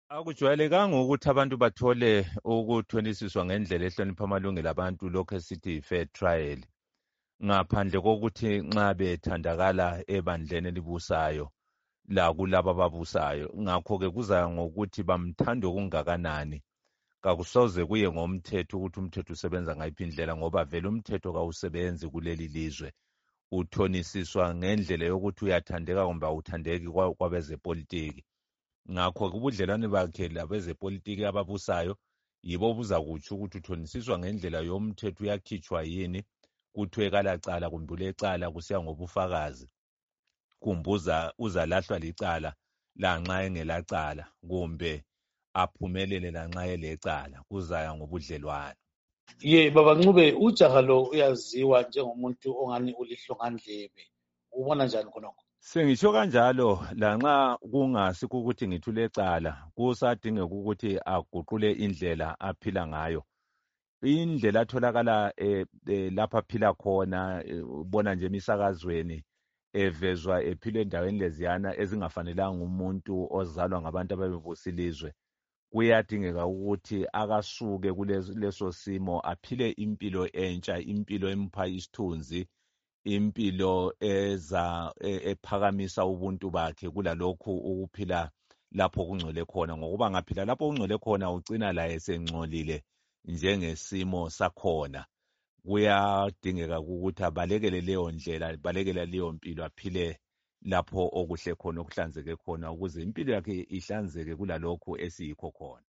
Akujwayelekanga ukuthi abantu bathole ukuthonisiswa ngendlela ehlonipha amalungelo abantu lokho esithi yi-fair trial ngaphandle kokuthi nxa bethandakala ebandleni elibusayo la kulabo ababusayo. Ngakho-ke kuza ngokuthi bamthanda okungakanani. Kakusoze kuye ngomthetho ukuthi umthetho usebenza ngayiphi indlela ngoba vele umthetho kawusebenzi kuleli lizwe. Uthonisiswa ngendlela yokuthi uyathandeka kumbe awuthandeki kwabezepolitiki. Ngakho-ke ubudlelwane bakhe labezepolitiki ababusayo yibo buzakutsho ukuthi uthonisiswa ngendlela yomthetho uyakhitshwa yini, kuthiwe kalacala kumbe ulecala kusiya ngobufakazi, kumbe uzalahlwa licala lanxa engelacala kumbe aphumelele lanxa elecala, kuzaya ngobudlelwane. Baba Ncube, ujaha lo uyaziwa njengomuntu ongani ulihlongandlebe. Ubona njani khonokho? Sengisho kanjalo lanxa kungasikho ukuthi ngithi ulecala, kusadingeka ukuthi aguqule indlela aphila ngayo. Indlela atholakala lapha aphila khona, ubona nje emisakazweni evezwa ephila endaweni leziyana ezingafanelanga umuntu ozalwa ngabantu ababebusa ilizwe. Kuyadingeka ukuthi akasuke kuleso simo aphile impilo entsha, impilo empha isithunzi, impilo ephakamisa ubuntu bakhe kulalokhu ukuphila lapho kungcwele khona, ngokuba ngaphila lapho kungcwele khona ucina laye sengcolile njengesimo sakhona. Kuyadingeka ukuthi abalekele leyo ndlela, abalekele leyo mpilo, aphile lapho okuhle khona, okuhlanzeke khona, ukuze impilo yakhe ihlanzeke kulalokhu esiyikho khona.